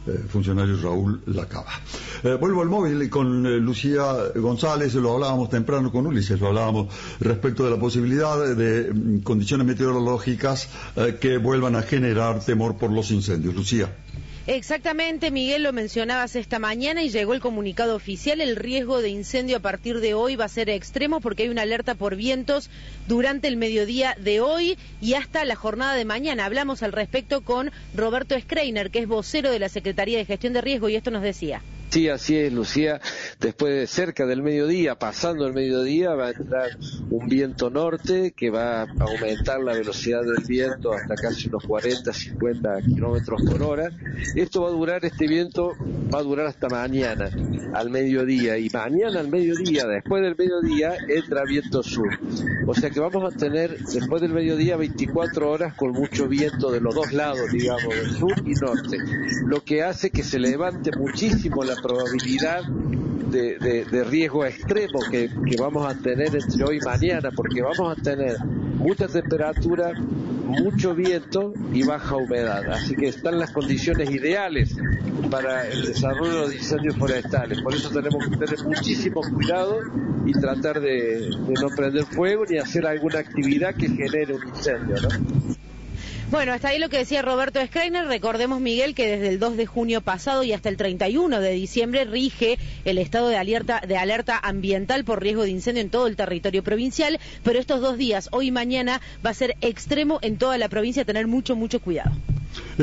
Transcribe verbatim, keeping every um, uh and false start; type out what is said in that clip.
eh, funcionario Raúl Lacaba. Eh, vuelvo al móvil con eh, Lucía González, lo hablábamos temprano con Ulises, lo hablábamos respecto de la posibilidad de, de mm, condiciones meteorológicas eh, que vuelvan a generar temor por los incendios. Lucía. Exactamente, Miguel, lo mencionabas esta mañana y llegó el comunicado oficial. El riesgo de incendio a partir de hoy va a ser extremo porque hay una alerta por vientos durante el mediodía de hoy y hasta la jornada de mañana. Hablamos al respecto con Roberto Schreiner, que es vocero de la Secretaría de Gestión de Riesgo, y esto nos decía. Sí, así es, Lucía. Después de cerca del mediodía, pasando el mediodía, va a entrar un viento norte que va a aumentar la velocidad del viento hasta casi unos cuarenta, cincuenta kilómetros por hora. Esto va a durar, este viento va a durar hasta mañana, al mediodía. Y mañana al mediodía, después del mediodía, entra viento sur. O sea que vamos a tener, después del mediodía, veinticuatro horas con mucho viento de los dos lados, digamos, del sur y norte. Lo que hace que se levante muchísimo la probabilidad de, de, de riesgo extremo que, que vamos a tener entre hoy y mañana, porque vamos a tener mucha temperatura, mucho viento y baja humedad. Así que están las condiciones ideales para el desarrollo de incendios forestales. Por eso tenemos que tener muchísimo cuidado y tratar de, de no prender fuego ni hacer alguna actividad que genere un incendio, ¿no? Bueno, hasta ahí lo que decía Roberto Schreiner. Recordemos, Miguel, que desde el dos de junio pasado y hasta el treinta y uno de diciembre rige el estado de alerta, de alerta ambiental por riesgo de incendio en todo el territorio provincial, pero estos dos días, hoy y mañana, va a ser extremo en toda la provincia, tener mucho, mucho cuidado.